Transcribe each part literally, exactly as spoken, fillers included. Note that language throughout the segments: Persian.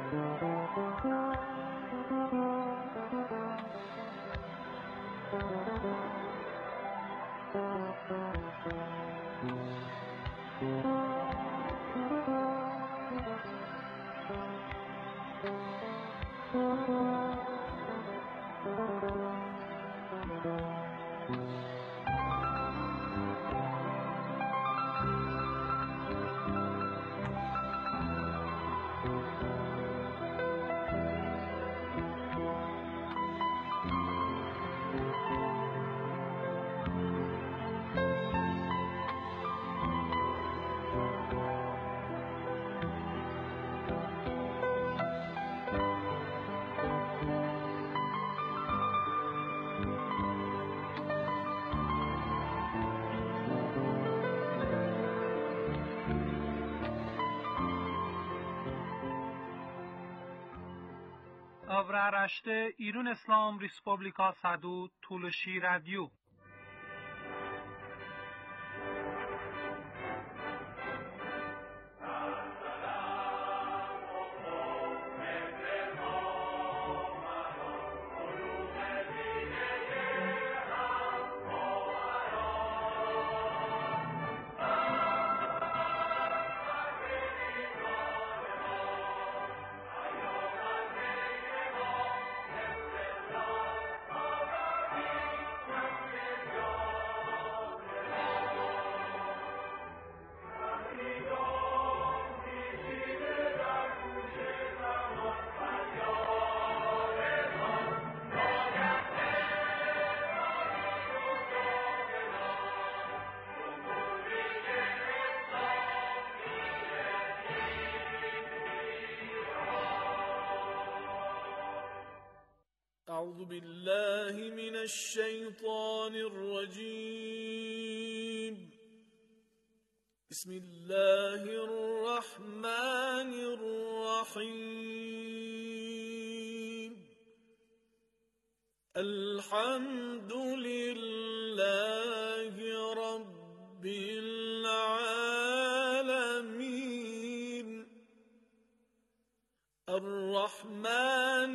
Avraaraşte İran İslam Respublika Sadu Tuluşi Radyo. أعوذ بالله من الشيطان الرجيم. بسم الله الرحمن الرحيم. الحمد لله رب العالمين. الرحمن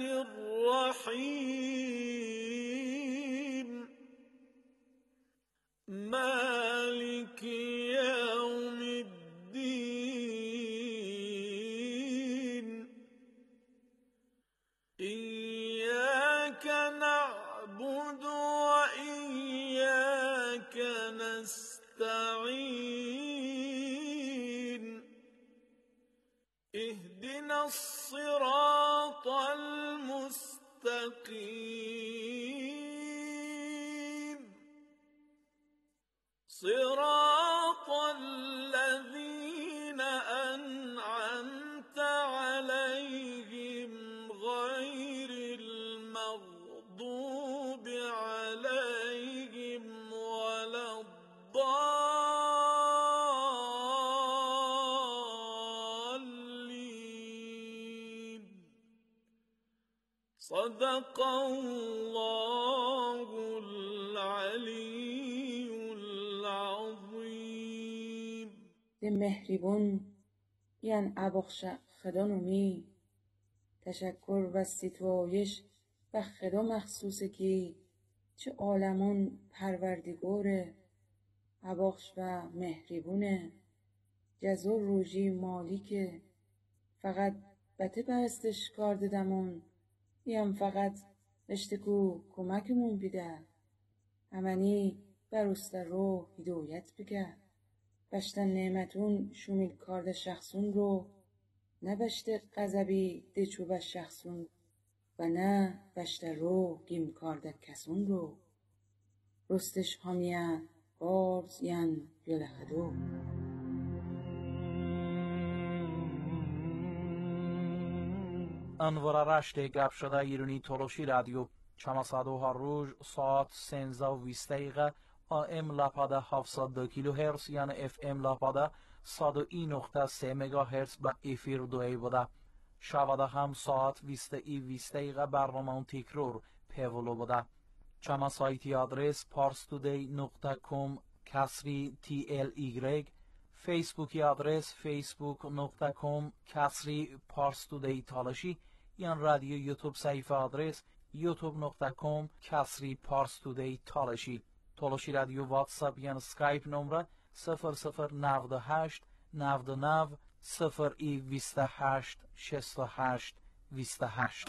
الرحيم. مالك يوم الدين. إياك نعبد وإياك نستعين. اهدنا الصراط المستقيم. صراط الذين أنعمت عليهم غير المغضوب عليهم ولا الضالين. صدق الله العلي العظيم. به مهریبون یعن ابخش خدانومی تشکر و ستایش و خدا مخصوصه که چه عالمون پروردگاره ابخش و مهریبونه جزا روژی مالیکه فقط بته پرستش کار ددمون یم فقط اشتکو کمکمون بیده همانی برست رو هدایت بگه بشتن نعمتون شومیل کارده شخصون رو نه بشته غضبی دچو به شخصون و نه بشته رو گیم کارده کسون رو رستش همیه بارز ین یل خدو. انوار رشت گپ شده ایرانی تولوشی رادیو چهارصد و هر روز ساعت سیزده و بیست دقیقه آم لپاده هفتصد و دو کیلو هرتز یعنی اف ام لپاده صد و یک نقطه سه مگا هرتز به افیر دوی بوده. شبده هم ساعت بیست ای بیست دقیقه برنامه تکرار پیولو بوده. چما سایتی آدرس پارستودی نقطه کام کسری تی ال ایگرگ فیسبوکی آدرس فیسبوک نقطه کام کسری پارس تودی تالشی یا رادیو یوتیوب صفحه آدرس یوتیوب نقطه کام کسری پارس تودی تالشی. تالشی رادیو واتساپ یا اسکایپ نمره صفر صفر نود و هشت نود و نه صفر ای بیست و هشت شصت و هشت بیست و هشت.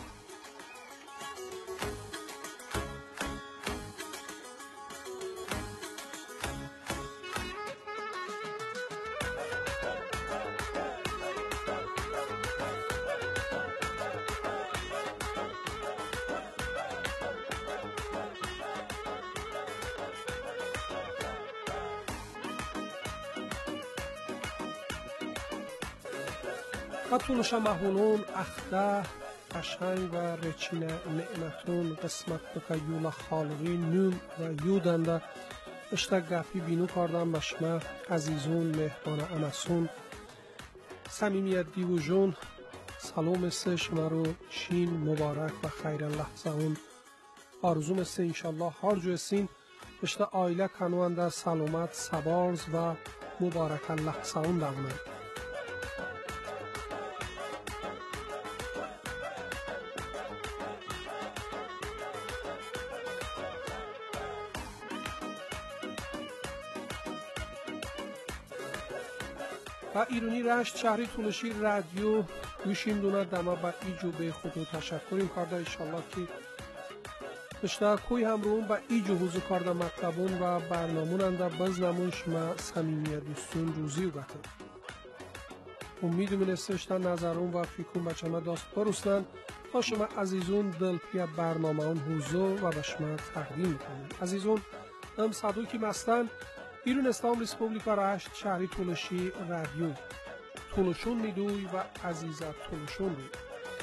و طولش محولون اخته قشنگ و رچین نعمتون قسمت بکه یولا خالقی نون و یودنده اشتا گفی بینو کردم بشمه عزیزون مهبان امسون صمیمیت دیو جون سلام سه شما رو چین مبارک و خیر لحظه اون آرزوم سه انشالله هر جو سین اشتا آیله کنوانده سلامت سبارز و مبارک لحظه اون دارمه. و ایرانی رشت شهری طولشی رادیو گوشیم دونه دما با ایجو به خود تشکریم کرده انشالله که اشتا کوی همرون با ایجو حوزو کرده مطلبون و برنامون انده بزنمون شما صمیمیت دوستون روزی و گتن امیدو منسته اشتا نظرون و فکرون بچه ما داست برسلن تا شما عزیزون دل پیا برنامه اون حوزو و به شما تقدیم میکنیم. عزیزون ام صدوکی مستن ایران اسلام ریسپوبلیکا رشت شهری طولشی رادیو طولشون میدوی و عزیزت طولشون دوی.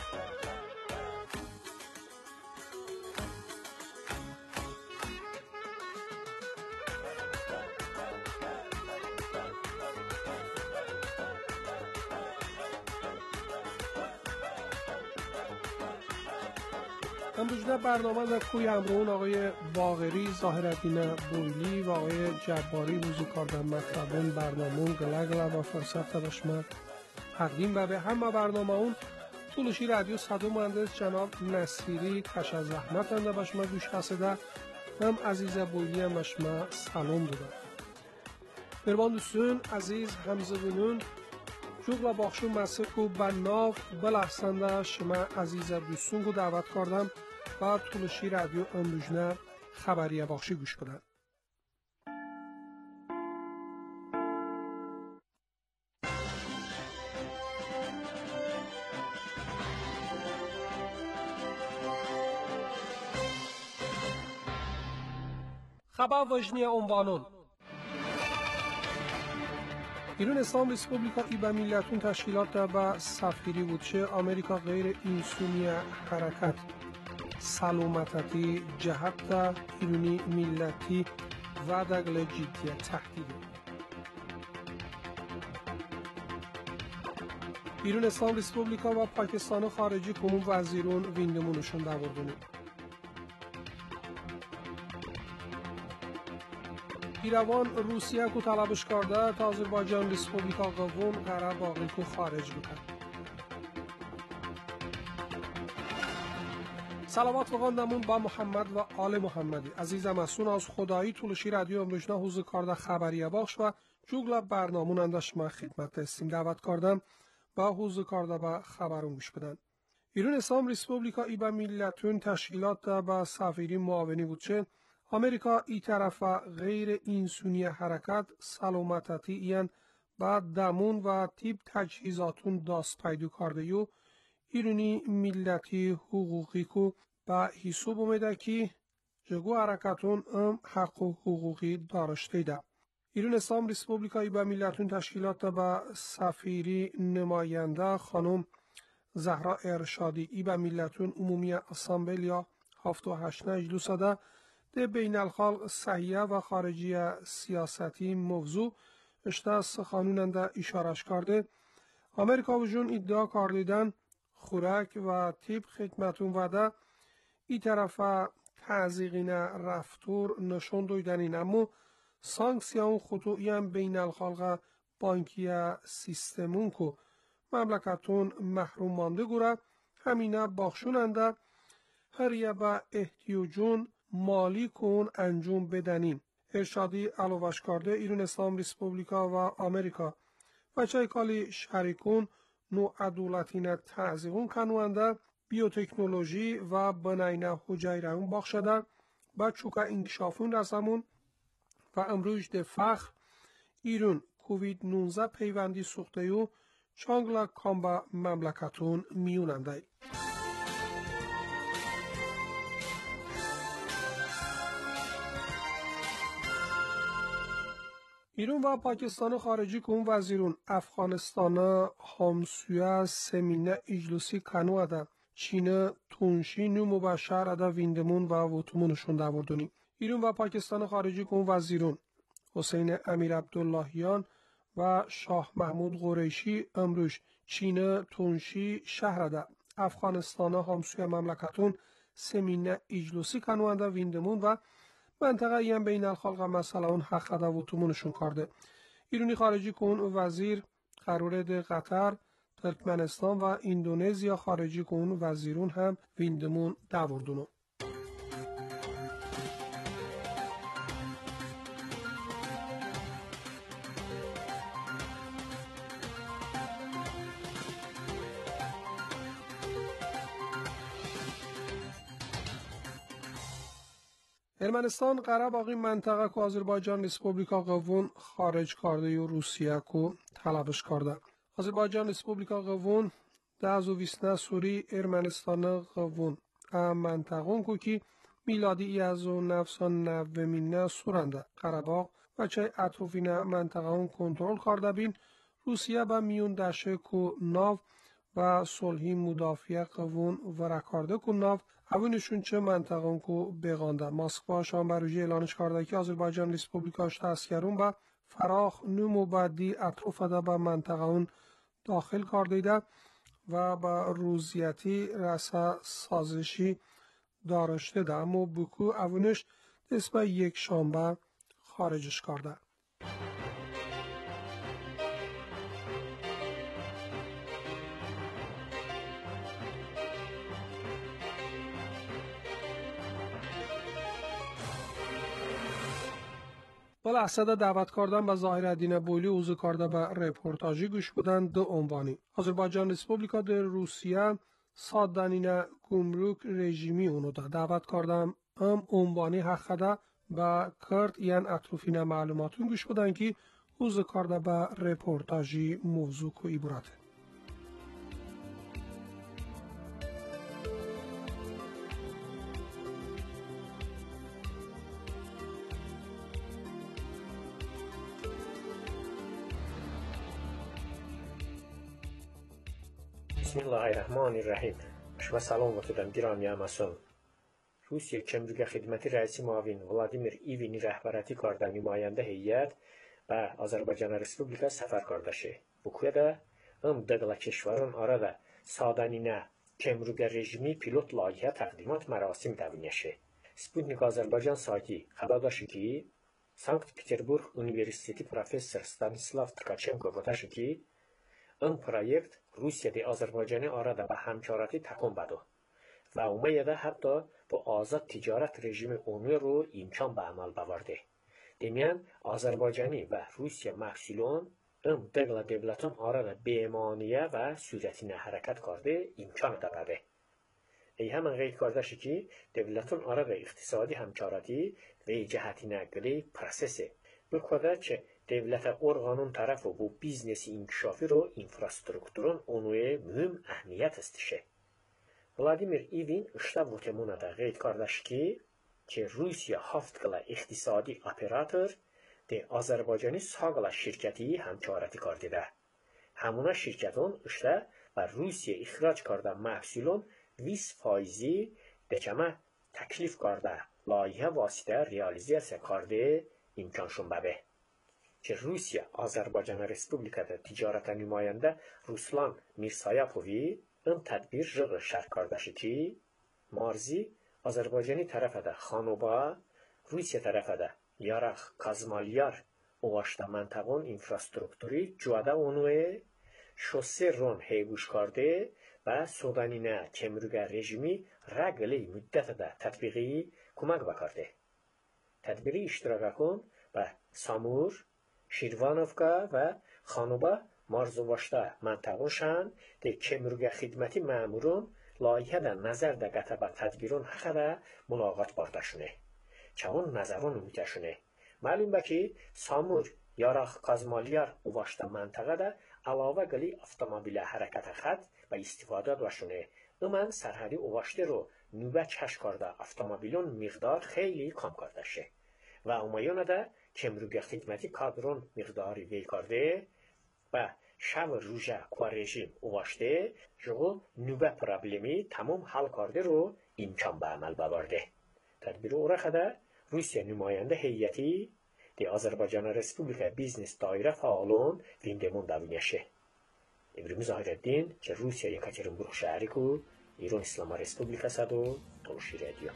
امروزه برنامه در کوی امرون آقای باقری ظاهرالدین بویلی و آقای جباری وضو کردن مطلبون برنامون گله گله و فرصت تبشمت تقدیم و به همه برنامه اون طولشی رادیو صدو مهندس جناب نصیری کش از زحمت انده بشما گوش حسده هم عزیز بویلی هم بشما سلام دوده مربان دوستون عزیز همزه بینون جوغ باخشو مسیح و بناف بلحسنده شما عزیز دوستون رو دعوت کردم و طولشی رادیو امروزنه خبریه باخشی گوش کنند. خبر وجنی عنوانون ایران اسلام ریسپوبلیکا ای به میلتون تشکیلات و سفیری بود چه آمریکا غیر انسانی حرکت سلامتی جهت ایرانی میلتی و دگل جدیت تهدیده ایران اسلام ریسپوبلیکا و پاکستان خارجی کمون وزیرون ویندمونشون دوردونه ایروان روسیه کو طلبش کرده تا آذربایجان ریسپوبلیکا قوون قرار باقی کو خارج بکن. سلامات بخواندمون با محمد و آل محمدی عزیزم اسون از خدایی طولشی رادیو امروزنا حوزه کرده خبریه باخش و جوگل برنامون انداش ما خدمت استیم دعوت کردم با حوزه کرده با خبرون گوش بدن. ایران اسلام ریسپوبلیکا ای با میلتون تشکیلات با سفیری معاونی بود چه آمریکا ای طرف غیر انسانی حرکت سلامتی این با دمون و تیپ تجهیزاتون داست پیدو کرده یو ایرانی میلتی حقوقی کو با حساب اومده که جگو حرکتون ام حق و حقوقی دارشته ده. ایران اسلام ریسپوبلیکایی با میلتون تشکیلات با سفیری نماینده خانم زهرا ارشادی ای با میلتون عمومی اسامبلیا هفت و هشت اجلس ده ده بین الخلق صحیه و خارجی سیاستی موضوع اشته سخانوننده اشارش کرده آمریکا و جون ادعا کردیدن خوراک و تیپ خدمتون وده ای طرف تعزیقین رفتور نشون دویدنین اما سانکسیون خطوئی هم بین الخلق بانکیه سیستمون کو مملکتون محروم مانده گوره همینه باخشوننده هر یه با احتیاجون مالی کن انجام بدنین. ارشادی علاوش کرده ایران اسلام ریسپوبلیکا و آمریکا و چای کالی شریکون نو عدولتین تعزیقون کنونده بیوتکنولوژی و بناینه حجیرهون باخشده با چوکا انکشافون رسمون و امروز ده فخر ایران کووید نوزده پیوندی سوخته یو چانگلا کامبا مملکتون میوننده. ایران و پاکستان خارجی کن وزیرون افغانستان همسویه سمینه اجلسی کنو اده چین تونشی نو مبشر اده ویندمون و وطمونشون دوردونی. ایران و پاکستان خارجی کن وزیرون حسین امیر عبداللهیان و شاه محمود قریشی امروز چین تونشی شهر اده افغانستان همسویه مملکتون سمینه اجلسی کنو اده ویندمون و منطقه ایم بین الخلق مسئله اون حق اده و تومونشون کرده. ایرانی خارجی کن وزیر قرارد قطر، ترکمنستان و اندونزیا خارجی کن وزیرون هم ویندمون دوردونو. ارمنستان قرار باقی منطقه که آذربایجان ریسپوبلیکا قوون خارج کرده و روسیه کو طلبش کرده. آذربایجان ریسپوبلیکا قوون ده و ویسنه سوری ارمنستان قوون ام منطقون کو که میلادی ای از و نفسان نومینه سورنده قرباق و چه اطروفین منطقه اون کنترل کرده بین روسیه با میون دشه کو ناو و صلحی مدافع قوون ورکارده کو ناو اونشون چه منطقه کو بغانده. مسکو شام بروژی اعلانش کرده که آذربایجان ریسپوبلیکاش تسکرون با فراخ نمو بعدی اطراف ده به منطقه اون داخل کرده و با روزیتی رسا سازشی دارشته ده اما بکو اونش دست به یک شنبه خارجش کرده. با لحظه دعوت کردن به ظاهرالدین بولی اوزو کرده به رپورتاجی گوش بودن دو عنوانی. آذربایجان ریسپوبلیکا در روسیه سادانین گمرک رژیمی اونو دا دعوت کردن ام عنوانی حقده به کرد یعن اطروفین معلوماتون گوش بودن که اوزو کرده به رپورتاجی موضوع که عبارته. بسم الله الرحمن الرحیم. شما سلام وطدم گرامی اماسون. روسیه کمرگه خدمتی رئیس معاون ولادیمیر ایوینی رهبرتی کرده نماینده هیئت به آذربایجان ریسپوبلیکا سفر کرده شه. بکوه ده ام دقلا کشوران آراده سادانینه کمرگه رژیمی پیلوت لایحه تقدیمات مراسم دوینه شه. سپوتنیک آذربایجان ساکی خبر داشت که سانکت پتربورگ Üniversiteti Profesör Stanislav Tkachenko گفته که این پروژه روسیه دی آذربایجانی آراده به همکاراتی تکون بده و اومیده حتی با آزاد تجارت رژیم اونی رو امکان به عمل بورده. دیمیان آذربایجانی و روسیه محصولان این دقل دولتان آراده بیمانیه و سورتینه حرکت کرده امکان ده بده. ای همان غیر کرده شد که دولتان آراده اقتصادی همکاراتی و جهتینه گلی پروسسه بکده چه devlet organın tarafı bu biznesi inkişafı ro infrastrukturun onuye mühim ehmiyet istişe. Vladimir İvin işte bu temuna da qeyd kardeş ki, ki Rusiya haftqala iqtisadi operator de Azerbaycanı sağla şirketi hamkarati kardı da. Hamuna şirketin işte ve Rusiya ixrac karda mahsulun بیست faizi dekeme teklif karda layihə vasitə realizasiya kardı imkanşun bəbə. که روسیه آذربایجان ریسپوبلیکا تجارت نماینده روسلان میرسایاپووی این تدبیر جغ شرک کرده شد که مارزی آذربایجانی طرف ده خانوبا روسیه طرف ده یارخ کازمالیار اواشتا منطقون infrastrukturi جواده اونوه شوسه رون هیبوش کرده و سودانینه کمروگه رژیمی رگلی مدت ده تطبیقی کمک بکرده. تدبیری اشتراک کن و سامور، شیروانوفکا و خانوبا مارزواشتا منطقون شن ده کمروگه خدمتی مامورون لایحه ده نظر ده گتبه تدبیرون حقه ده ملاقات بارداشونه. چون نظرون میتشونه. معلوم بکی سامور یاراخ کازمالیار اواشتا منطقه ده علاوه گلی автомобیل حرکت خط و استفاده داشونه. اومن سرحدی اواشته رو نوبه چش کرده автомобیلون مقدار خیلی کم کرده شه. و اومایون ده کمروگه خدمتی کادرون مقداری وی کرده و شب روژه و رژیم اواشته جغو نوبه پرابلمی تمام حل کرده رو امکان به عمل ببرده. تدبیر اورخه ده روسیه نماینده هیئتی دی آذربایجان رسپوبلیکا بیزنس دایره فعالون ویندمون داوینشه. ابراهیم ظاهرالدین که روسیه یکاترینبورگ شهری کو ایران اسلامی رسپوبلیکا صدو تلوشی رادیو.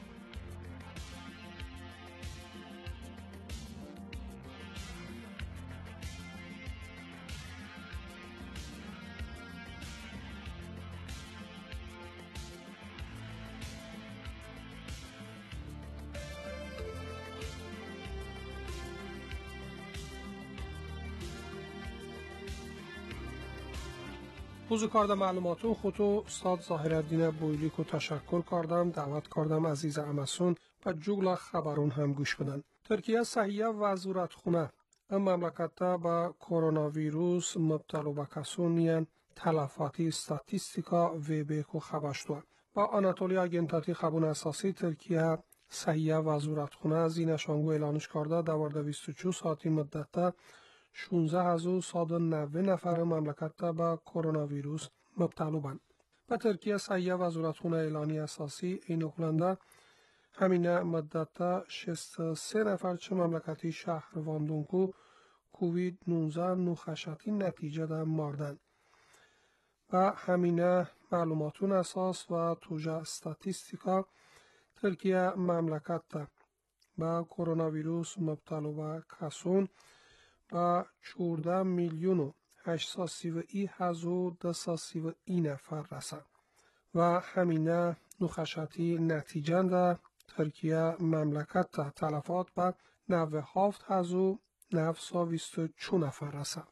بوزو کارده معلوماتون خودتو استاد ظاهرالدین بویلی کو تشکر کردم دعوت کردم عزیز امسون و جوگلا خبرون هم گوش بدن. ترکیه صحیه وزارت خونه ام مملکت با کرونا ویروس مبتلا به کسونیان تلفاتی استاتیستیکا و به کو خبرشتو. با آناتولیا اگنتاتی خبون اساسی ترکیه صحیه وزارت خونه از این نشانگو اعلانش کرده دوارده بیست و چهار ساعتی مدت شانزده هزار و صد و نود نفر مملکت با کرونا ویروس مبتلا بند. و ترکیه صحیه وزارتخانه اعلانی اساسی این اقلنده همین مدت شصت و سه نفر چه مملکتی شهر واندونکو کووید نوزده نخشتی نتیجه در ماردن. و همین معلوماتون اساس و توجه استاتیستیکا ترکیه مملکت با کرونا ویروس مبتلا به کسون و چهارده میلیون و هشتصد و سی و یک هزار و دویست و سی و یک نفر رسد و همین نخشتی نتیجه در ترکیه مملکت تلفات به نود و هفت هزار و نهصد و بیست و چهار نفر رسد.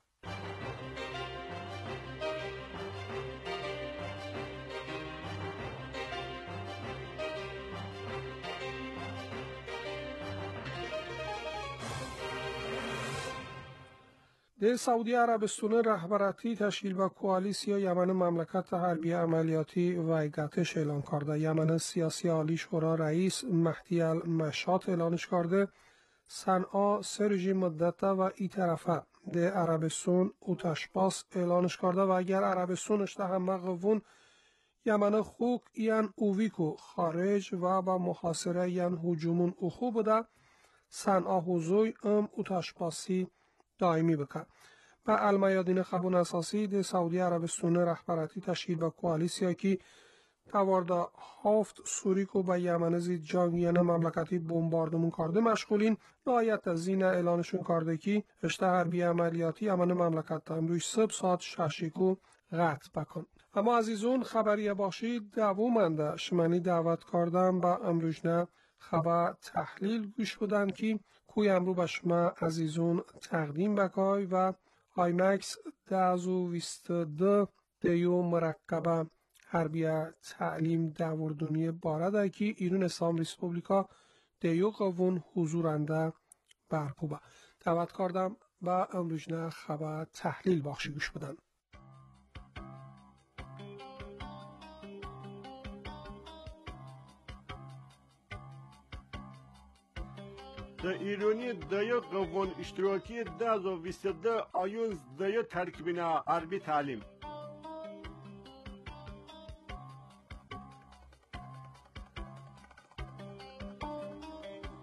در سعودی عربستان رهبراتی تشکیل با کوالیسیا یمن مملکت حربی عملیاتی ویگتش اعلان کرده. یمن سیاسی عالی شورا رئیس مهدی المشات اعلانش کرده صنعا سه رژیم مدت و ای طرفه در عربستان اوتشباس اعلانش کرده و اگر عربستان اشتهم قوون یمن خوک این اوویکو خارج و با محاصره این هجومون اوخو بوده صنعا حضوی ام اوتشباسی دائمی بکن. و المیادین خبون اساسی ده سعودی عربستان رهبراتی تشکیل با کوالیسیا که توارده هفت سوریکو به یمن زید جنگیان مملکتی بمباردمون کرده مشغولین نهایت از این اعلانشون کرده که اشته حربی عملیاتی یمن مملکت امروز صبح ساعت ششیکو قطع بکن. اما عزیزون خبری باشید دوامنده شمانی دعوت کردم با امروز نه خبر تحلیل گوش بدن که کوی امرو به شما عزیزون تقدیم بکای و آیمکس ده و بیست و دو دیو مرکبه حربیه تعلیم دوردونی بارده که ایران اسلام ریسپوبلیکا دیو قوون حضورنده برپوبه دعوت کردم و امروز نه خبر تحلیل بخشی گوش بدن. در ایرانی دیو قوون اشتراکی ده و بیست و دو آیونز دیو ترکیبینا حربی تعلیم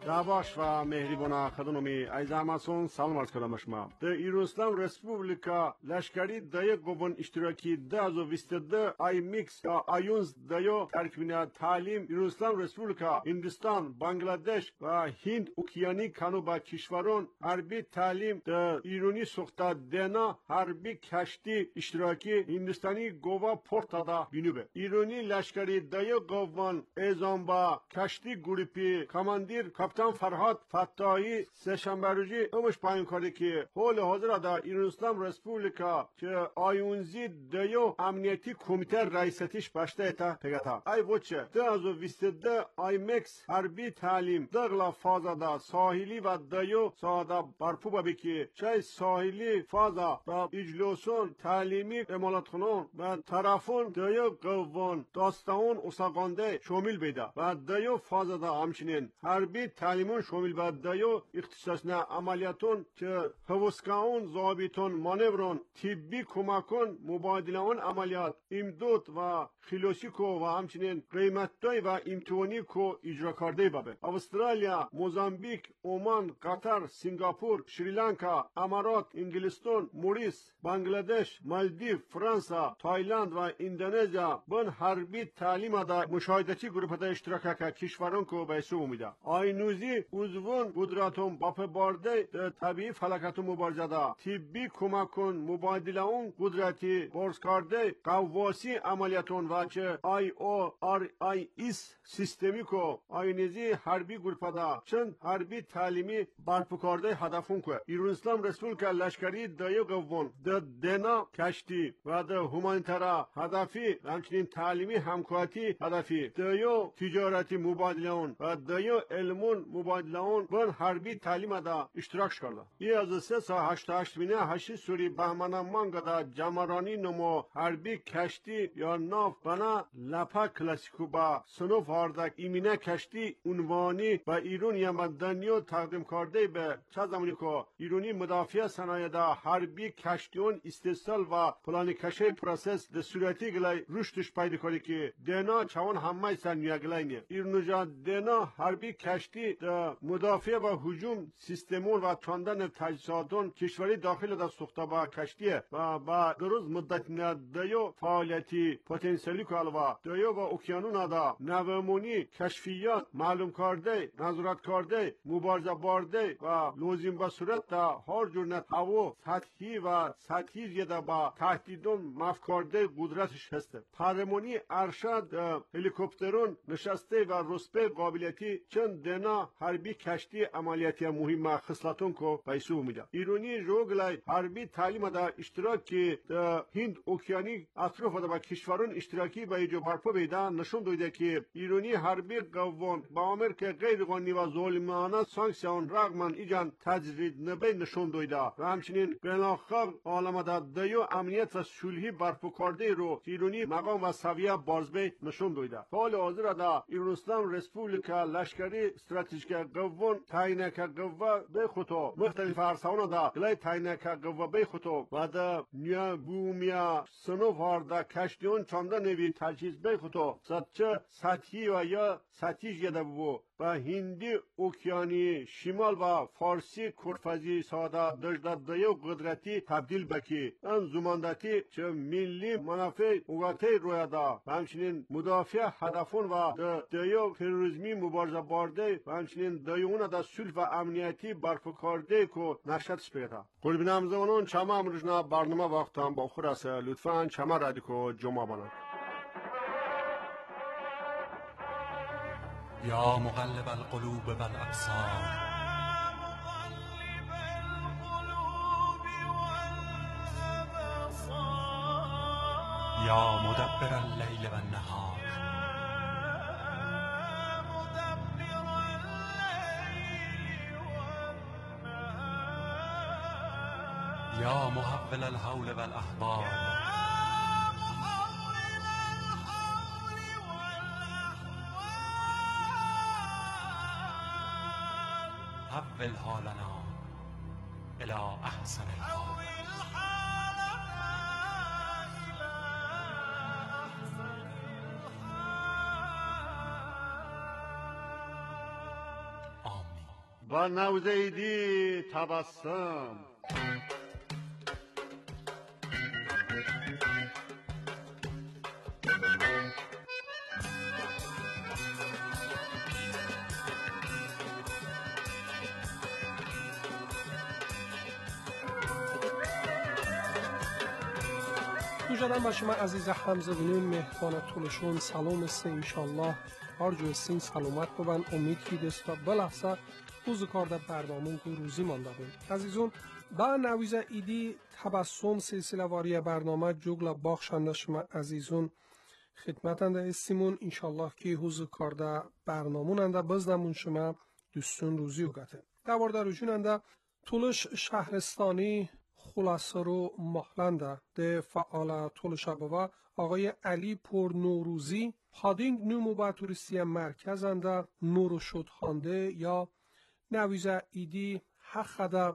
Davaş ve mehriban خدمتی از همسون سلام عرض کردم شما. در ایران اسلام رسپوبلیکا لشکری دای قوان اشتراکی ده از و بیست ده آی میکس یا آیونز دایو ترکیبی تعلیم ایران اسلام رسپوبلیکا هندوستان بنگلادش و هند اوکیانی کانو با کشوران حربی تعلیم در ایرانی سوخته دینا حربی کشتی اشتراکی هندوستانی گوا پورتا دا بینوبه. ایرانی لشکری دای قوان ازام با کشتی گروپی کماندیر کاپیتان فرهاد فتاحی سه‌شنبه روزی امش پایین کرده که حال حاضر در ایران اسلام رسپوبلیکا که آیونزی دیو امنیتی کمیته رئیستیش باشته ایتا پگتا ای وچه ده از و بیست ده آی مکس حربی تعلیم دغلا فازا دا ساحلی و دیو سادا برپو بابی که چای ساحلی فازا دا اجلوسون تعلیمی امالات خانون و طرفون دیو قوان داستان اصاقانده شامل بیده و دیو فازا دا همچنین حربی تعلیمون شامل به دیو اختصاصنا عملیاتون که حوسکاون ضابطون مانورون طبی کمکون مبادله اون عملیات امداد و خلاصیکو و همچنین قیمتای و امتحانی کو اجرا کرده بابه. استرالیا، موزامبیک، عمان، قطر، سنگاپور، شریلانکا، امارات، انگلستان، موریس، بنگلادش، مالدیو، فرانسا، تایلند و اندونزیا بن حربی تعلیم دا مشاهدتی گروپ دا اشتراک که کشوران کو به سو میده. آینوزی عضوون قدرتون باپ بارده طبیعی فلکت مبارزه دا طبی کمکون مبادله اون قدرتی بارز کرده قواسی عملیاتون و چه آی او آر آی ایس سیستمی کو آینوزی حربی گروپ دا چند حربی تعلیمی برپا کرده هدفون که ایران اسلام رسپوبلیکا لشکری دایو قوان د دنا کشتی و د هومانیترا هدفی همچنین تعلیمی همکاتی هدفی دایو تجارتی مبادله اون و دایو علمون مبادله اون بن حربی تعلیم دا اشتراک کرده. ای از سه سا هشت هشت بینه هشت سوری بهمن مانگا دا جمرانی نمو حربی کشتی یا ناف بنا لپا کلاسیکو با سنوف هاردک ایمینه کشتی عنوانی و ایران یمدنیو تقدیم کرده به چه زمانی که ایرانی مدافع صنایع دا حربی کشتیون استحصال و پلان کشی پروسس د صورتی گلای رشدش پیدا کنه که دینا چون همه سنیا گلاینه ایرانوجا دینا حربی کشتی د مدافع و هجوم سیستمون و چاندن تجهیزاتون کشوری داخل دا سوخته با کشتیه و با دروز مدت ندیو فعالیتی پتانسیلی کالوا دیو و اوکیانون دا نومونی کشفیات معلوم کرده نظارت کرده مبارزه بارده و لازم به صورت دا هر جور نت هوا سطحی و سطحی زیاده با تهدیدون مف کرده قدرتش هسته پرمونی ارشد هلیکوپترون نشسته و رسپه قابلیتی چند دینا حربی کشتی عملیاتی مهم خصلتون کو پیسو میده ایرانی جوگلای حربی تعلیم دا اشتراکی دا هند اوکیانی اطراف دا با کشوران اشتراکی با ایجو برپا بیده نشون دویده که ایرانی حربی قوان با امریکا غیر قانونی و ظالمانه سانکسیون رغم ایجان تجدید نبی نشون دویده و همچنین بین‌الملل عالم دا دیو امنیت و صلحی برپا کرده رو ایرانی مقام و سویه بازبه نشون دویده حال حاضر دا ایران اسلام رسپوبلیکا لشکری استراتژیک قوان تعیین که قوه به خطو مختلف عرصه‌ها دا گلای تعیین که قوه به خطو و دا نیا بومیا سنوف هاردا کشتیون چانده نوی تجهیز به خطو سطح سطحی و یا سطحی جده بو و هندی اوکیانی شمال و فارسی کرفزی ساده دجده دیو قدرتی تبدیل بکی ان زماندتی چه ملی منافع اوگاته روی دا و همچنین مدافع هدفون و دیو تروریسمی مبارزه بارده و همچنین دیوون دا صلح و امنیتی برپا کرده کو نشدش پیدا قربین همزمانون چما امروزنا برنامه وقت هم با خور است لطفا چما رادیکو جمعه بانند یا مقلب القلوب والابصار یا مدبر اللیل والنهار یا محول الحول والاحوال حول حالنا الى احسن الحال آمین. با نوزیدی تبسم. جانم با شما عزیز حمزه بینیم مهمان طولشون سلام است انشالله هر جو سین سلامت ببن امید کی دست و بلحظه خوز کار در برنامه که روزی مانده بود عزیزون با نویزه ایدی تبسم سلسله واری برنامه جوگل باخشنده شما عزیزون خدمتنده استیمون انشالله که خوز کار در برنامه ننده بزدمون شما دوستون روزی وگته دوارده روشون ننده طولش شهرستانی خلاصه رو محلنده ده فعال طول شبه آقای علی پور نوروزی پادینگ نومو با توریستی مرکزنده نورو شد خانده یا نویزه ایدی حقده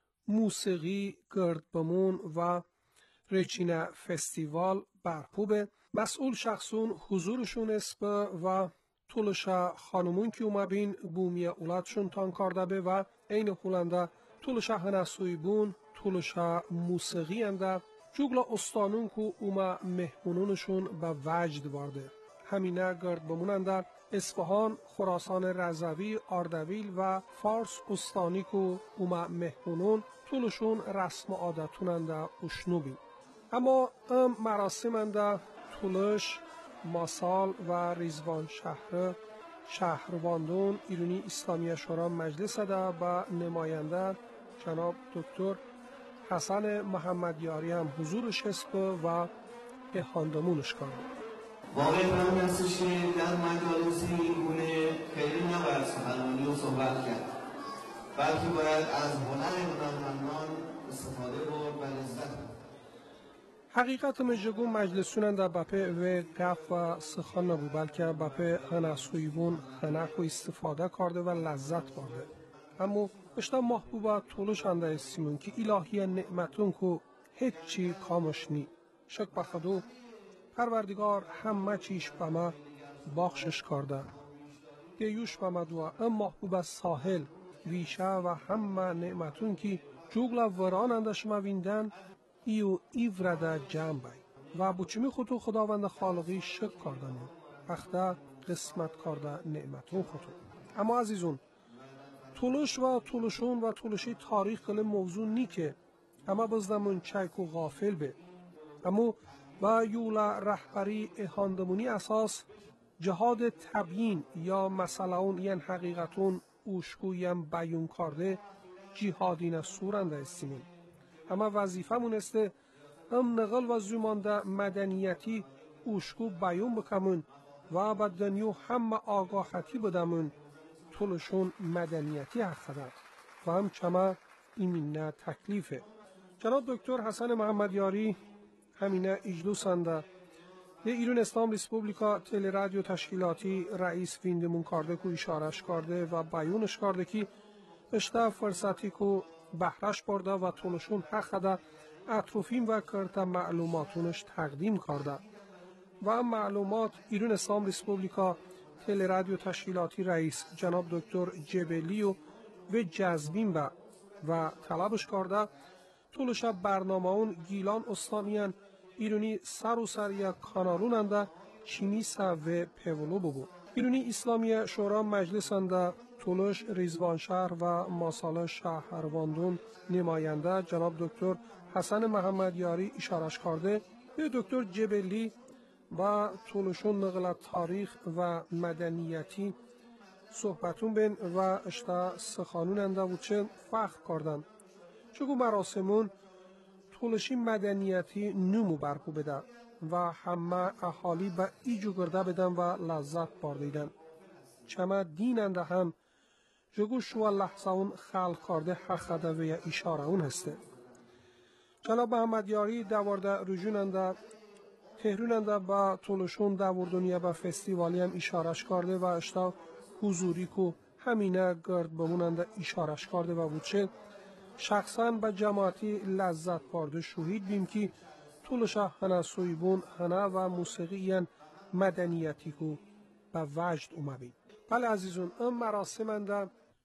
موسیقی گرد بمون و ریچینه فستیوال برپوبه مسئول شخصون حضورشون اسپه و طولش خانمون که اومه بین بومی اولادشون تان کرده به و این خولنده طولش هنسوی بون طولش موسیقی انده جوگل استانون که اوما مهمونونشون به وجد وارده همینه گرد بموننده اصفهان، خراسان رضوی، اردبیل و فارس استانی که اوما مهمونون طولشون رسم و عادتوننده اشنوبین اما ام مراسم انده طولش ماسال و ریزوان شهر شهرواندون ایرانی اسلامی شورا مجلس ده با نماینده جناب دکتر حسن محمدیاری هم حضورش هست و احاندمونش کرده واقعی من هستش که در مجالسی گونه خیلی نباید سخنرانی و صحبت کرد بلکه باید از هنر هنرمندان استفاده برد و لذت برد حقیقت مجگون مجلسونن در بپه و گف و سخن نبود بلکه بپه هنسویبون هنک و استفاده کرده و لذت برده اما اشتا محبوبه طولش انده استیمون که الهی نعمتون که هیچ چی کامش نی شک بخدو پروردگار همه چیش بما باخشش کرده دیوش بما دوا ام محبوبه ساحل ویشه و همه نعمتون که جوگل وران اندش مویندن ایو ایورده جمع بای و بچمی خودو خداوند خالقی شک کردن اخته قسمت کرده نعمتون خودو اما عزیزون طولش و طولشون و طولشی تاریخ کل موضوع نی که اما بزدمون چایک و غافل به اما با یولا رهبری احاندمونی اساس جهاد تبیین یا مثلا اون یعن حقیقتون اوشگویم بیون کرده جهادین سورنده استیمون اما وظیفه مونسته هم نقل و زمانده مدنیتی اوشگو بیون بکمون و با دنیو همه آگاهتی بدمون طولشون مدنیتی حق داد و هم چما ایمینه تکلیفه جناب دکتر حسن محمدیاری همینه اجلوسنده به ایران اسلام ریسپوبلیکا تل رادیو تشکیلاتی رئیس ویندمون کرده که اشارش کرده و بیونش کرده که اشته فرصتی که بهرش برده و طولشون حق ده اطروفین و کرده معلوماتونش تقدیم کرده و معلومات ایران اسلام ریسپوبلیکا تل رادیو تشکیلاتی رئیس جناب دکتر جبلیو و جذبین با و طلبش کرده طولش برنامه اون گیلان استانیان ایرانی سر و سر یک کانالون انده چینی سا و پیولو ببو ایرانی اسلامی شورا مجلس انده طولش ریزوان شهر و ماسال شهرواندون نماینده جناب دکتر حسن محمدیاری اشارش کرده به دکتر جبلی و طولشون نقل تاریخ و مدنیتی صحبتون بین و اشتا سخانون انده و چه فخر کردن چگو مراسمون طولشی مدنیتی نمو برپو بده و همه احالی به ایجو گرده بدن و لذت باردیدن چما دین انده هم جگو شو لحظه اون خلق کرده حق ده و یا اشاره اون هسته جناب محمدیاری دوارده رجون انده تهرون انده با طولشون دوردونیه با فستیوالی هم اشارش کرده و اشتا حضوری که همینه گرد بموننده اشارش کرده و بودشه شخصا به جماعتی لذت برده شهید بیم که طولش هنه سویبون هنه و موسیقی مدنیتی که به وجد اومدیم بله عزیزون ام مراسم انده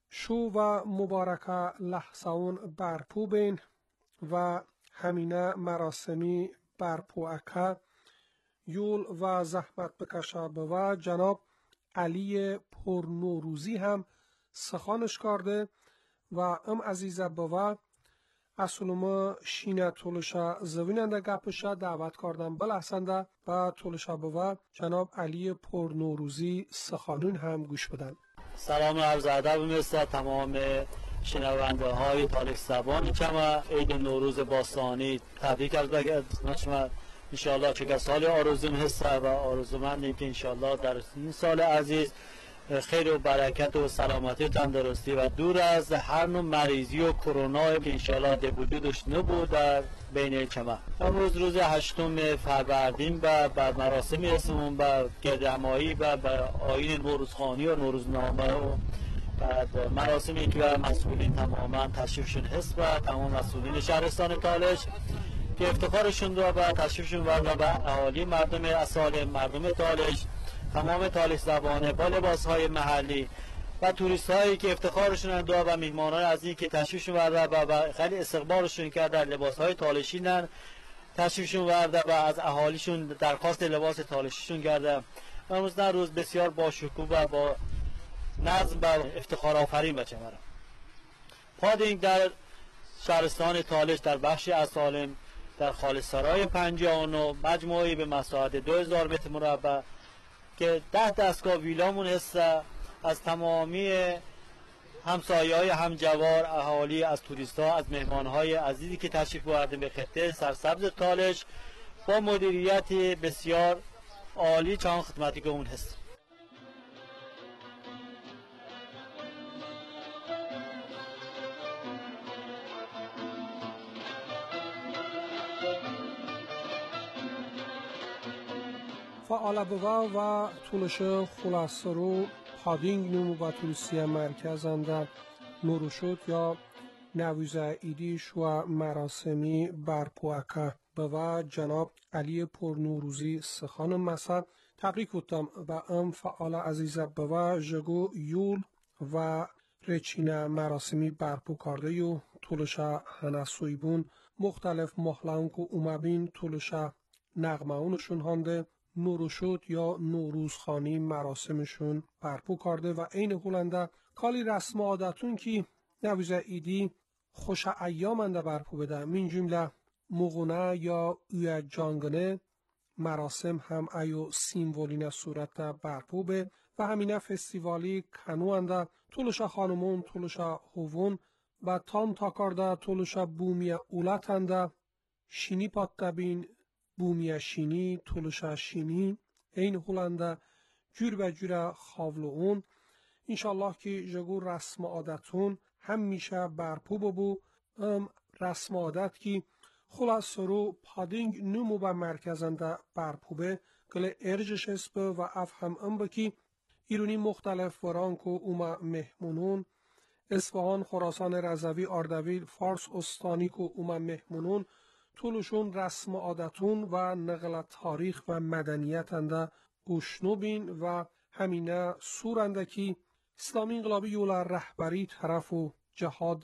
شو و مبارکه لحظون برپو بین و همینه مراسمی برپو اکه یول و زحمت بکشه و جناب علی پرنوروزی هم سخانش کرده و ام عزیزه بوا اصولما شینه طولشه زویننده گپشه دعوت کردم بلحسنده و طولشه بوا جناب علی پرنوروزی سخانون هم گوش بدن. سلام عرض ادب مثل تمام شنونده های تاریخ زبان کما عید نوروز باستانی تبریک عرض بگم. انشاءالله چه سال آرزوم هست و آرزومندیم که انشاءالله در این سال عزیز خیر و برکت و سلامتی و تندرستی و دور از هر نوع مریضی و کرونا که انشاءالله در وجودش نبود در بین کما. امروز روز هشتم فروردین و بر مراسم رسمون و گردهمایی و بر آیین نوروزخوانی و نوروزنامه و بعد مراسمی که مسئولین تماما تشریفشون هست و تمام مسئولین شهرستان تالش که افتخارشون رو و تشریفشون رو به اهالی مردم اصال مردم تالش تمام تالش زبانه با لباس های محلی و توریست هایی که افتخارشون رو و میهمانان از این که تشریفشون ورده و خیلی استقبالشون کرد در لباس های تالشینن تشریفشون ورده و از اهالیشون درخواست لباس تالشیشون کرده. امروز نه روز بسیار با شکوه و با نظم و افتخار آفرین بچه مرم پادینگ در شهرستان تالش در بخش اسالم در خالصسرای پنجاه و نه مجموعی به مساحت دو هزار متر مربع که ده دستگاه ویلامون هست از تمامی همسایه های همجوار اهالی از توریست ها از مهمان های عزیزی که تشریف بردن به خطه سرسبز تالش با مدیریت بسیار عالی چند خدمتی که اون هست. فعال بوا و طولش خلاصرو پادینگ نومو و توریستی مرکزنده نورو شد یا نویزه ایدیش و مراسمی برپوکه بوا جناب علی پرنوروزی سخان مسا تبریک بودم و ام فعال عزیزه بوا جگو یول و رچینه مراسمی برپو کرده یو طولش هنسویبون مختلف محلان که اومبین طولش نغمهونشون هانده نورو شد یا نوروزخانی مراسمشون برپو کرده و این هولنده کالی رسم عادتون که نویزه ایدی خوش ایامنده برپو بده من جمله مغونه یا اوی جانگنه مراسم هم ایو سیمولینه صورت برپو به و همینه فستیوالی کنوانده طولش خانمون طولش هوون و تام تاکارده طولش بومی اولتنده شینی پاد دبین بومی شینی طولش شینی این هولنده جور به جور خاولو اون انشالله که جگو رسم عادتون هم میشه برپو ببو ام رسم عادت که خلاص رو پادینگ نمو به مرکزنده برپو به گل ارجش اسبه و اف هم ام بکی ایرونی مختلف وران که اوما مهمونون اصفهان خراسان رضوی اردبیل فارس استانی که اوما مهمونون طولشون رسم عادتون و نقل تاریخ و مدنیت انده اشنو بین و همینه سورنده که اسلامی انقلابی یولا رهبری طرف و جهاد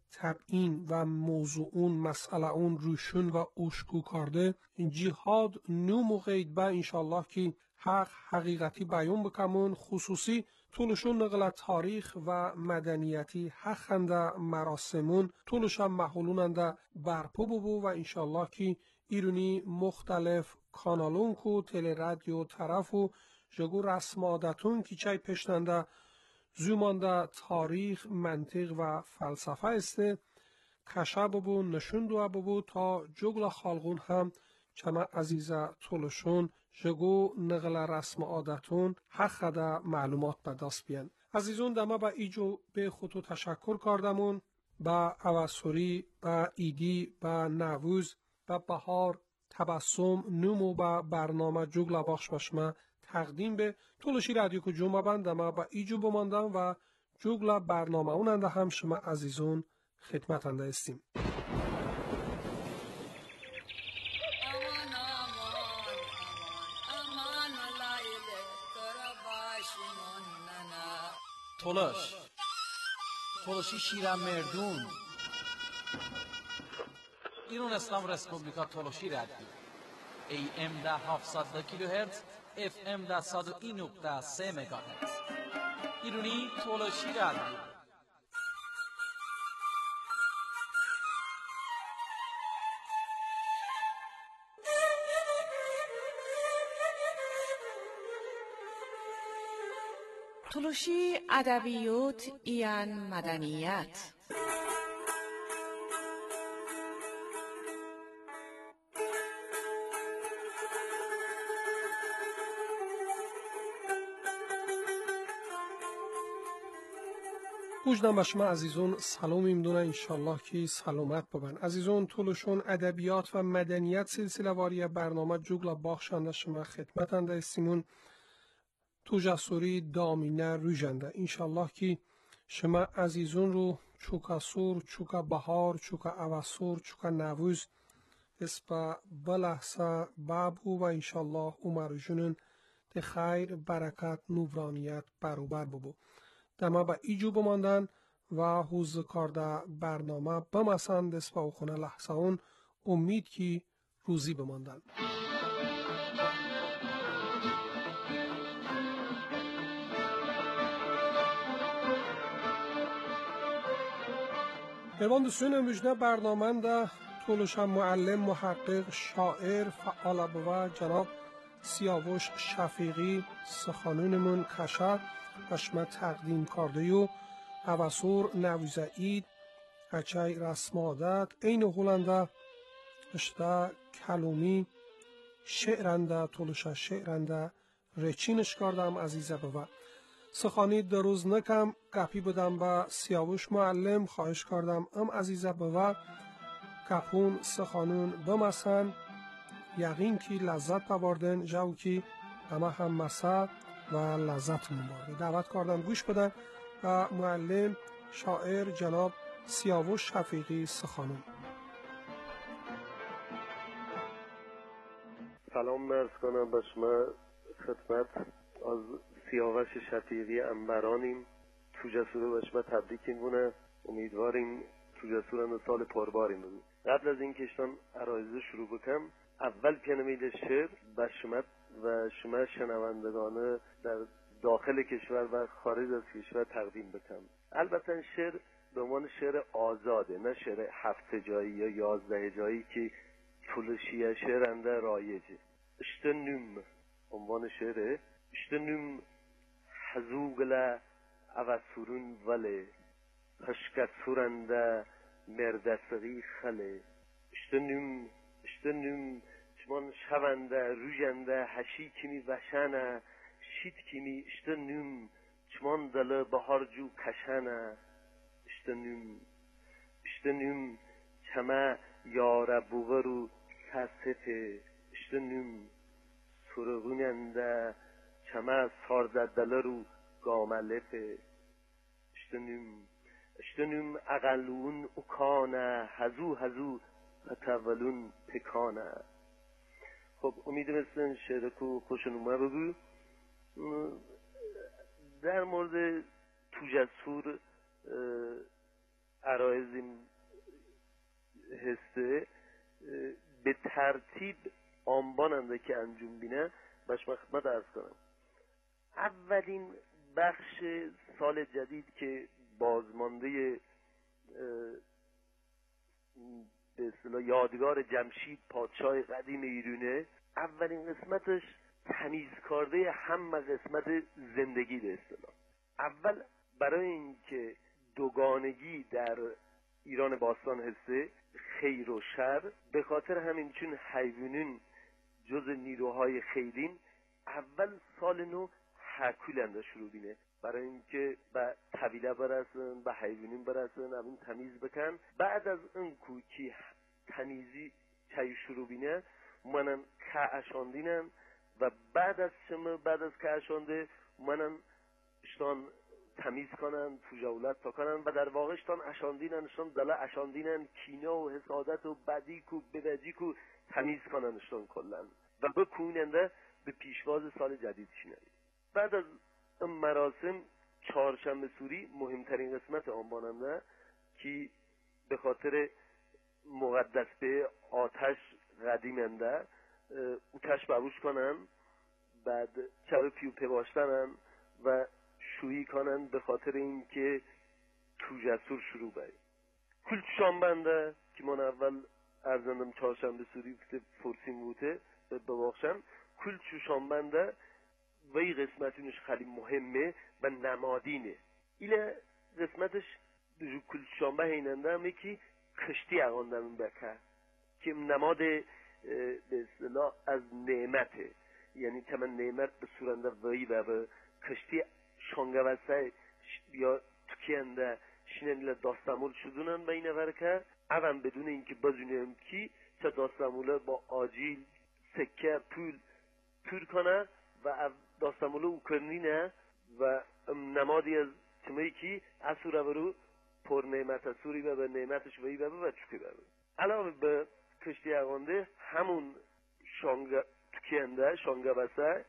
تبعین و موضوعون مسئله اون روشون و اشکو کرده جهاد نو موقعید با انشالله که حق حقیقتی بیان بکمون خصوصی طولشون نقل تاریخ و مدنیتی حقنده مراسمون طولشون محلوننده برپو ببو و انشالله که ایرونی مختلف کانالون کو تل رادیو طرف و جگو رسم عادتون که چای پشننده زومانده تاریخ منطق و فلسفه استه کشه ببو نشون دو ببو تا جگل خالقون هم چما عزیزه طولشون جگو نقل رسم عادتون حق خدا معلومات به دست بیان عزیزون دما با ایجو به خودتو تشکر کردمون با اواسوری با ایدی با نووز با بهار تبسم نمو با برنامه جگل بخش باشما تقدیم به طولشی رادیو که جمعه بند دما با ایجو بماندم و جگل برنامه اوننده هم شما عزیزون خدمت انده استیم طولش تولشی شیرم مردون ایران اسلام رسپوبلیکا تولشی رادیو ای ام ده هفتصد کیلوهرتز اف ام ده صد و این نقطه سه مگاهرتز ایرانی تولشی رادیو. تولشی ادبیات ایان مدنیت. وجدان بشما عزیزون سلام میمدونه انشالله که سلامت ببن. عزیزون تولشون ادبیات و مدنیت سلسله واری برنامه جوگلا باخشنده شما خدمتنده استیمون تو جسوری دامینه روژنده انشالله که شما عزیزون رو چوکا سور، چوکا بهار، چوکا اواسور، چوکا نووز اسپا بلحسه بابو و انشالله عمر جنون ده خیر برکت نورانیت بروبر ببو دما با ایجو بماندن و حوز کارده برنامه بمسند اسپا و خونه لحظه اون امید که روزی بماندن. ایوان دوستان امروزه برنامه ده تولشان معلم، محقق، شاعر، فعال بوا جناب سیاوش شفیقی سخانونمون کشه اشما تقدیم کرده و اواسور نویزعید اچای رسمادت این هولنده اشتا کلومی شعرنده تولشا شعرنده رچینش کردم عزیزه بوا سخانی در روز نکم گپی بودم با سیاوش معلم خواهش کردم ام عزیزه بوا گپون سخانون بمسن یقین کی لذت ببردن جو کی اما هم مسا و لذت مبارده دعوت کردم گوش بدن و معلم شاعر جناب سیاوش شفیقی سخانون. سلام عرض کنم به شما خدمت از سیاوش شفیقی انبرانیم تو جسور به شما تبریک میگونه امیدواریم تو جسوران سال پرباریم بود. قبل از این کشتان عرایزه شروع بکنم اول پیانویل شعر به شما و شما شنوندگان در داخل کشور و خارج از کشور تقدیم بکنم. البته شعر به عنوان شعر آزاده نه شعر هفت جایی یا یازده جایی که تولشی شعرنده رایجه. اشته نوم عنوان شعره اشته نوم حزوگل اوسورون وله خشکت سورنده مردسقی خله اشته نوم اشته نوم چمان شونده روژنده هشی کمی وشنه شید کمی اشته نوم چمان دل بهار جو کشنه اشته نوم اشته نوم چمه یاره بوغرو سرسفه اشته نوم سرغوننده چمه سارزدله رو گاملفه اشته نوم اشته نوم اقلون اکانه هزو هزو فتولون پکانه. خب امید مثل شعر کو خوشن اومه بگو. در مورد تو جسور عرایزیم هسته به ترتیب آنباننده که انجام بینه باش من خدمت عرض کنم. اولین بخش سال جدید که بازمانده به اصطلاح یادگار جمشید پادشاه قدیم ایرونه اولین قسمتش تمیز کرده هم قسمت زندگی به اصطلاح. اول برای اینکه دوگانگی در ایران باستان هسته خیر و شر به خاطر همین چون حیوانین جز نیروهای خیرین اول سال نو هرکولنده شروع بینه برای اینکه به طویله برسن به حیوانین برسن همین تمیز بکن. بعد از اون کوکی تمیزی چای شروع بینه منن که اشاندینن و بعد از شما بعد از که اشانده منن اشتان تمیز کنن تو جولت تا کنن و در واقع اشتان اشاندینن اشتان دله اشاندینن کینه و حسادت و بدیک و بدجیک و تمیز کنن اشتان کلن و بکویننده به پیشواز سال جدید شینه. بعد از این مراسم چهارشنبه سوری مهمترین قسمت آن باننده که به خاطر مقدس به آتش قدیمنده اوتش بروش کنن، بعد چه پیو پواشتنن و شویی کنن به خاطر اینکه تو جسور شروع بایی کل شنبه که من اول ارزندم چهارشنبه سوری فرسیم بوده بباخشم کل شنبه وی قسمتونش خیلی مهمه و نمادینه. ایله قسمتش جو کل شنبه هیننده همه که کشتی اغاندن بکر که نماد به اصطلاح از نعمته، یعنی تمام نعمت به صورنده وی و به کشتی شانگوسته یا تکینده شنیل داستمول شدونن و این ورکه اون بدون اینکه بزنیم کی چه داستموله با آجیل سکه پول پول کنه و داستموله اوکرنینه و نمادی از تمایی که اسوره برو پر نعمت اسوری و به نعمتش وی و به چکی برو. علاوه به کشتی اغانده همون شانگ تکینده شانگوسته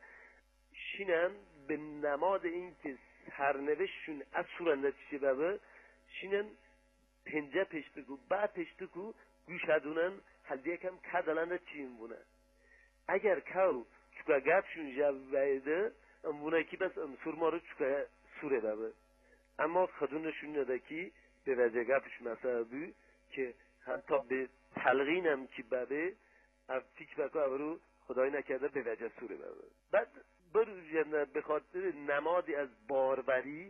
شینن به نماد اینکه سرنوشتشون از سورنده چیه ببه شینن پنجه پشتگو بعد پشتگو گوش هدونن حلده یکم کدلنده چیم بونه اگر که چکا گفشون جواب بایده ام بونه که بس ام سور ما رو چکا سوره ببه اما خدونشون نده که به وجه گفش مثلا بو که حتی به تلقینم که ببه فکر بکو اولو خدای نکرده به وجه سوره ببه. بعد برو به خاطر نمادی از باروری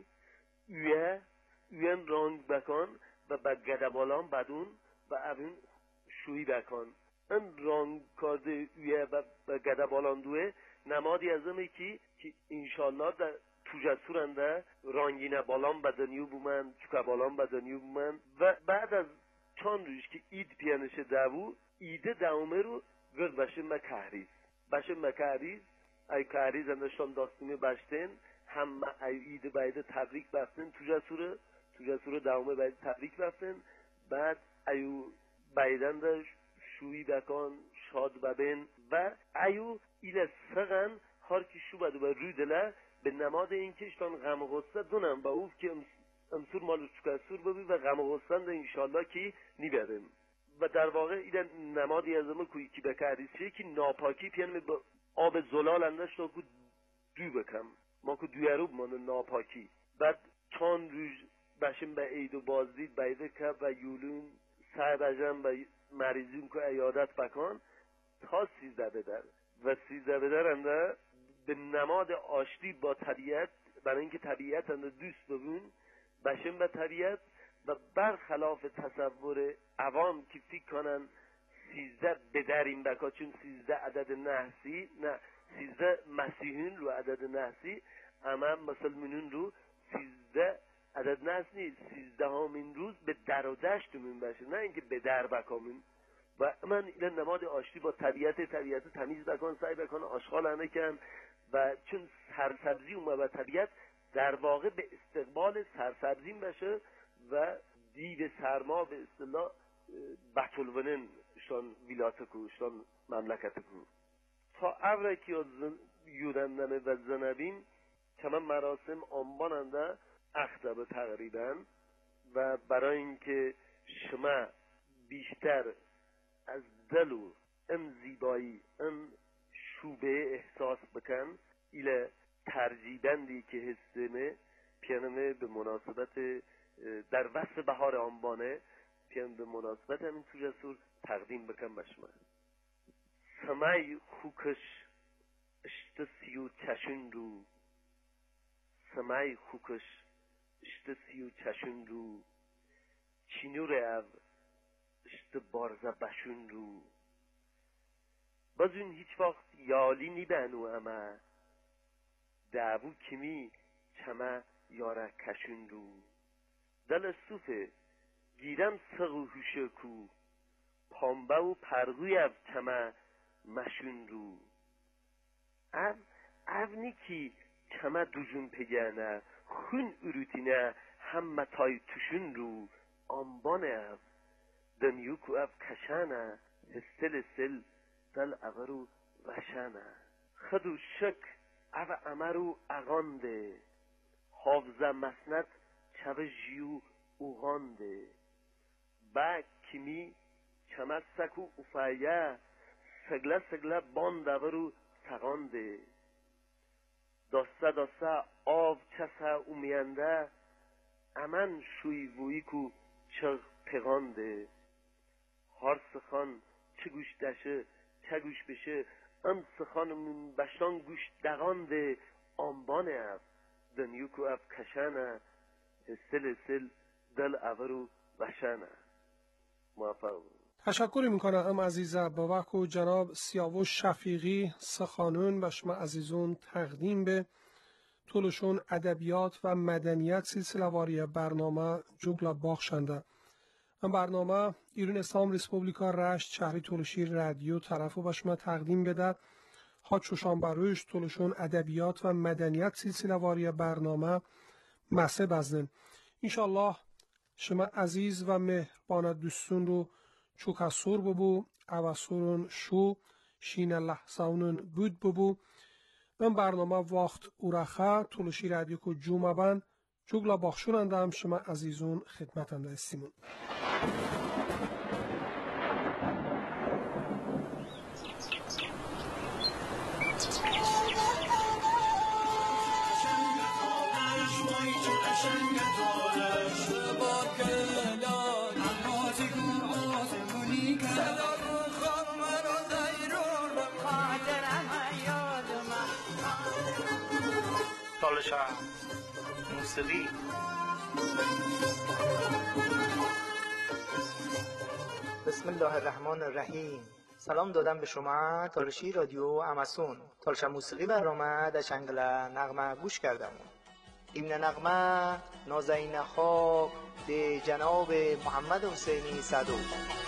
اوه اوین رانگ بکن و با گدبالان بدون و اون شوی بکن این رانگ کرده اوه و با گدبالان دوه نمادی از همه که انشالله در تو جسورنده رانگینه بالان بدنیو بومن چکا بالان بدنیو بومن و بعد از چند روز که اید پیانشه دوو ایده دومه رو گرد باشه مکهریز باشه مکهریز ای کهریز اندشتان داستیمی باشتن هم ای ایده باید تبریک بستن تو جسوره تو جسوره دومه باید تبریک بستن بعد ایو بایدن دا شوی بکن شاد ببین و ایو ایل سغن هر کی شو بده و روی دله به نماد اینکه اشتان غم غصه دونم با اوف که امسور مالو چکا سور ببی و غم غصه ده انشالله که نیبرم و در واقع ایل نمادی از همه کوی که بکردیز چیه که ناپاکی پیانم با آب زلال اندش تا که دو بکم ما که دویروب مانه ناپاکی بعد چند روز بشم به عید و بازدید بایده که و یولون سه بجم و مریضون که ایادت بکن تا سیزده بدر و سیزده بدر انده به نماد آشتی با طبیعت برای اینکه طبیعت انده دوست ببون بشم به طبیعت و برخلاف تصور عوام که فکر کنن سیزده بدریم بکا چون سیزده عدد نحسی نه سیزده مسیحیون رو عدد نحسی اما مسلمانون رو سیزده عدد نحس نیست سیزده همین روز به در و دشتمون باشه نه اینکه به در بکامون و من این نماد آشتی با طبیعت طبیعت تمیز بکن سعی بکن آشغال نکن و چون سرسبزی اومد و طبیعت در واقع به استقبال سرسبزیم باشه و دیو سرما به اصطلاح بطلونن شان ویلاتکو شان مملکتکو تا اوره که یودندمه و زنبین تمام مراسم آنباننده اختبه تقریبا و برای اینکه شما بیشتر از دل و ام زیبایی ام شوبه احساس بکن ایله ترجیبندی که حسمه پیانمه به مناسبت در وصف بهار آنبانه پیان به مناسبت همین تو جسور تقدیم بکن بشمه سمای خوکش اشت سیو چشن رو سمای خوکش اشت سیو چشن رو چینور او اشت بارزه بشن رو بازون هیچ وقت یالی نیبنو اما دعوو کمی چمه یاره کشن رو دل صوفه گیرم سغو هوشه کو پامبه و پرگوی او چمه مشون رو او او نیکی چمه دوجون پگنه خون اروتینه هم متای توشون رو آنبانه او دنیوکو او کشانه هستل سل دل اغرو وشانه خدو شک او امرو اغانده avza masnat çavı jiu uğandı. Ba kimi çamassaku ufaya sagla sagla bandavaru tağandı. Dossa dossa av çasa umyanda aman şuyvuyi ku çığ peğandı. Har sıxan çı güştaşı çı güş beşi ام سخانمون بشان گوش دغانده آنبان اف دنیوکو اف کشانه سل سل دل اورو وشانه موفق. تشکر میکنم عزیزم با وقت جناب سیاوش شفیقی سخانون و شما عزیزون تقدیم به طولشون ادبیات و مدنیت سلسله واری برنامه جوگلا باخشنده. این برنامه ایران اسلام ریسپوبلیکا رشت شهری تولشی رادیو طرفو با شما تقدیم بده. ها چوشان بروش طولشون ادبیات و مدنیت سلسله واری برنامه مسه بزنن. انشالله شما عزیز و مهربان دوستون رو چوکاسور ببو اواسورون شو شین لحظاونون بود ببو. این برنامه وقت اورخه تولشی رادیو کو جومه بند جوگلا باخشوننده هم شما عزیزون خدمتنده استیمون. تالشا موسیقی بسم الله الرحمن الرحیم. سلام دادم به شما تالشی رادیو اماسون. تالشا موسیقی برنامه در شنگل نغمه گوش کردم. این نغمه نازنین خواب به جناب محمد حسینی صدوق.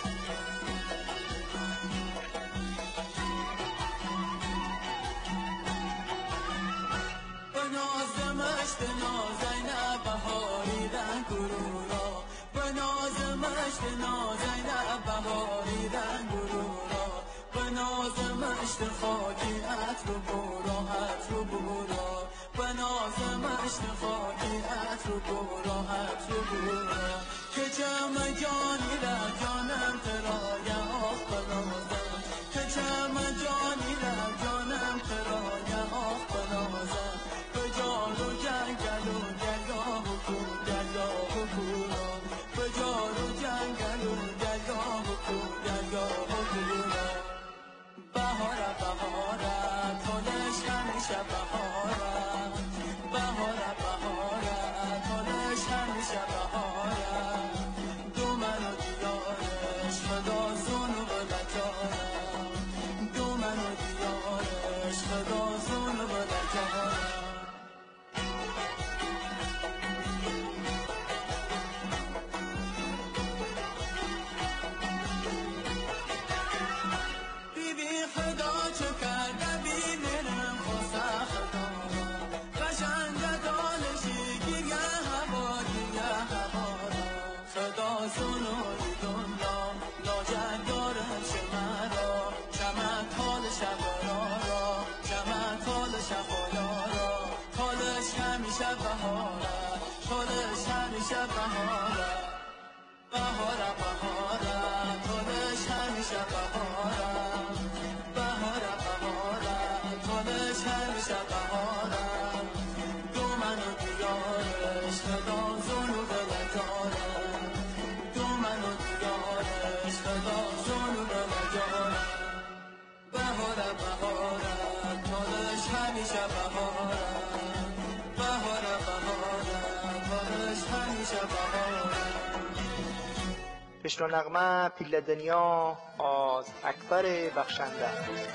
پشت و نغمه پیل دنیا از اکبر بخشنده.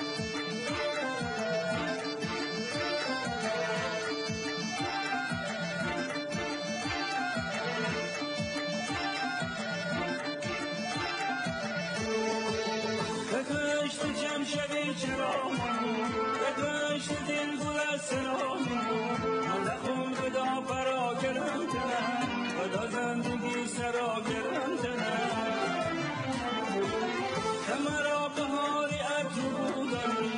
بکشت جمشدی چرامون بکشت دل گل سلامون لخون بدا فرا گرمتنم بدا زندگی سرا گرمتنم کمرا بهاری عطر بودن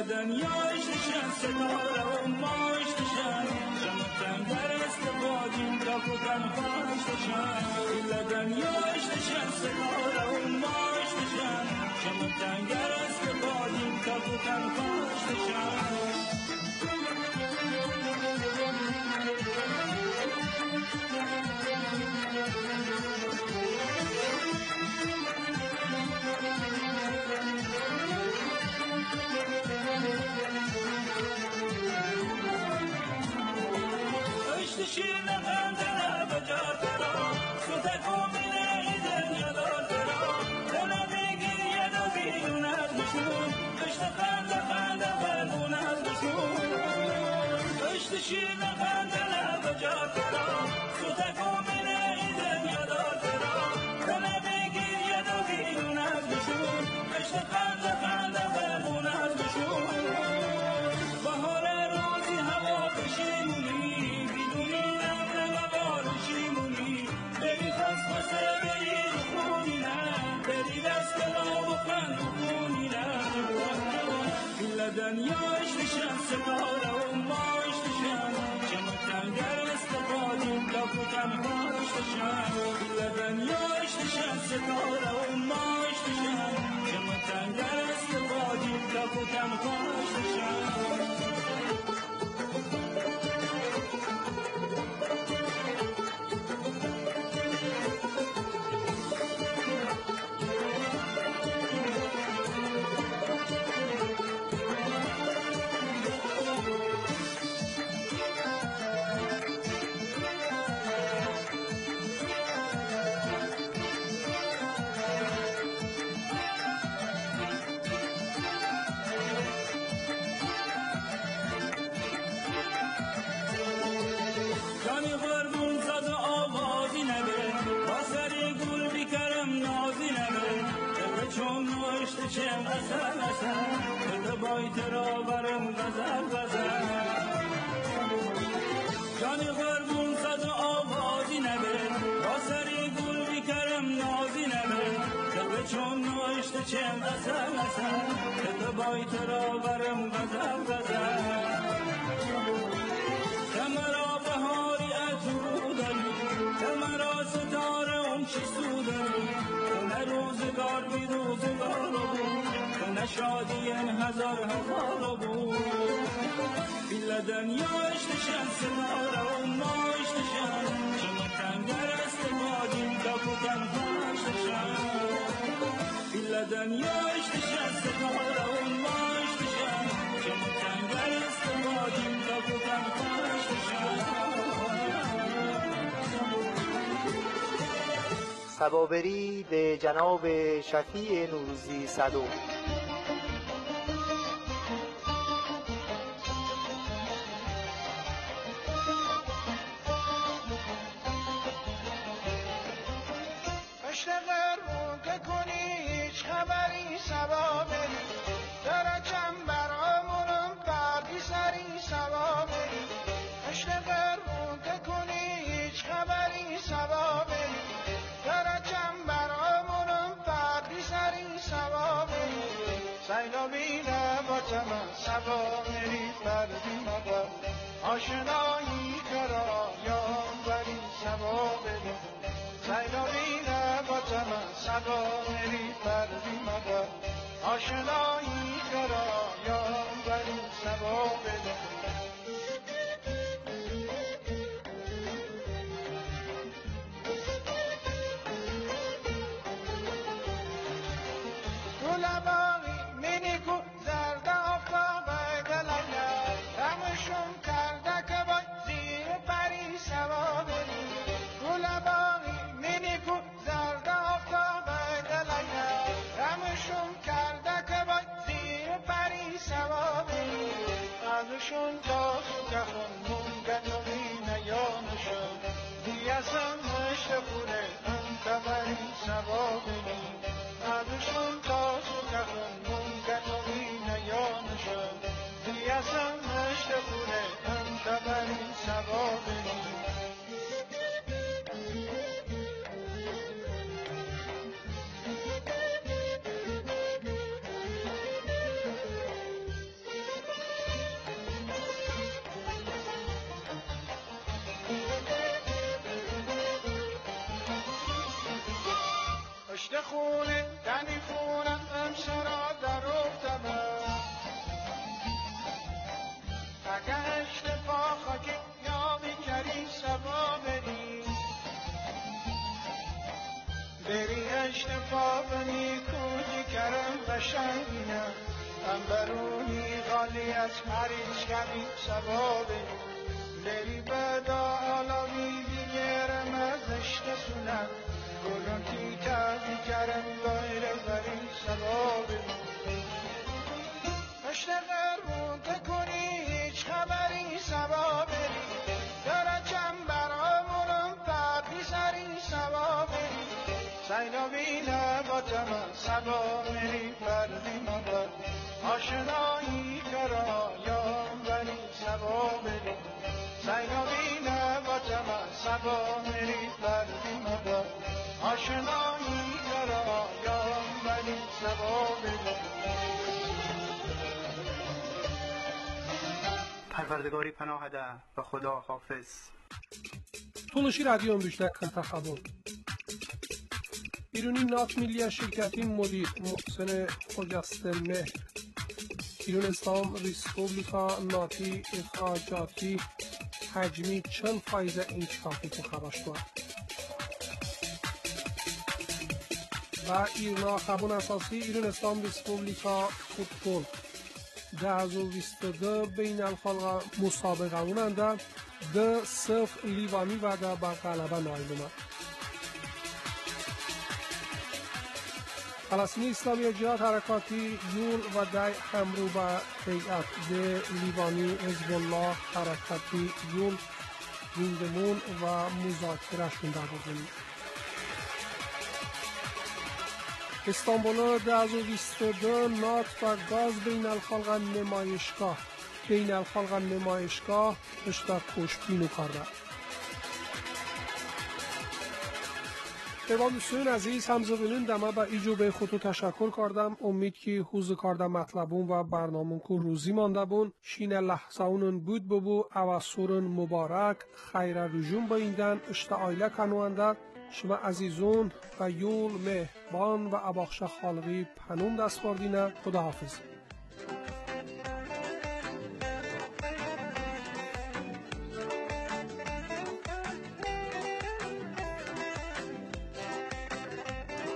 دنیایشتشن ستاره و ماشتشن شمتن درست بادیم تا کتن خاشتشن ایلا دنیایشتشن ستاره و ماشتشن شمتن درست بادیم تا کتن خاشتشن شیرین خندنا بجاترا سوت کومینه ایدن یادارترا دل میگی یادو بیرون از مشون اشت خند خند بلون از مشون اشت شیرین خندنا بجاترا سوت کومینه ایدن یادارترا دل میگی یادو بیرون از مشون اشت خند خند بلون از مشون بهار روزی هوا بشیمونی دنیایشتشن ستاره و ماشتشن شمتن درست بادیم تا کتن خاشتشن دنیایشتشن ستاره و ماشتشن شمتن درست بادیم تا کتن خاشتشن چم اصل اصل به بایت را برم غزل غزل جانی غربون صد آوازی نبه با سری گل بیکرم نازی نبه به چون نوشت چم اصل اصل به بایت را برم غزل غزل کمرا بهاری اتو داری کمرا ستاره اون چی سوداری نه روزگار بی روزگار بود شادی هزار هزار بود ایلا دنیایشتشن ستاره و ماشتشن شمتن درست بادیم تا کتن خاشتشن ایلا دنیایشتشن ستاره و ماشتشن شمتن درست بادیم تا کتن خاشتشن سبابری به جناب شفیع نوروزی صدو. آشنایی کرا یا بری سبا بده سیلاوی نباتم سبا مری پردی مبا آشنایی کرا یا بری سبا بده شون تا سکخون مونگتوی نیانشون دیاسم مشتفونه انتبری سبا بینی ادشون تا سکخون مونگتوی نیانشون دیاسم مشتفونه انتبری سبا بینی بری اشتفاقنی کودی کرم قشنگینه انبرونی غالی از پریش کبی سبابه بری بدا علاوی دیگرم از اشتسونم گلون تی تبی کرم دایره بری سبابه پشت قرمون تکنی هیچ خبری سبابه داره چند برامونم پردی سری سبابه سیلابی لباتم سبا مری پردی مبا آشنایی کرایم ولی سبا بری سیلابی لباتم سبا مری پردی مبا آشنایی کرایم ولی سبا بری پروردگاری پناه ده و خدا حافظ. تولشی رادیو امروشنک کنتخبون ایرونی نات میلی شرکتی مدیر محسن خجسته مهر ایرون اسلام ریسپوبلیکا ناتی اخراجاتی حجمی چند فایزه انکشافی که خبرش دار و ایرنا خبون اساسی ایرون اسلام ریسپوبلیکا فوتبول ده هزار و بیست و دو بین الخلق مسابقه اوننده ده صفر لیوانی و ده بر غلبه نایل اومد. فلسطینی اسلامی جهاد حرکاتی یول و دای همرو به هیئت ده لیوانی حزب الله حرکاتی یول زندمون و مذاکره شونده بودیم. استانبول ده هزار و بیست و دو نات و گاز بین الخلق نمایشگاه بین الخلق نمایشگاه اشتا کشبینو کرده. پیوان دوستان عزیز همزبینین دمه با ایجو به خودتو تشکر کردم. امید که حوز کارده مطلبون و برنامون که روزی مانده بون شین لحظه اونون بود ببو اواسورن مبارک خیر رجوم با ایندن اشتا آیله کنوانده شما عزیزون و یول مهبان و اباخش خالقی پنوم دست باردینه. خدا حافظ.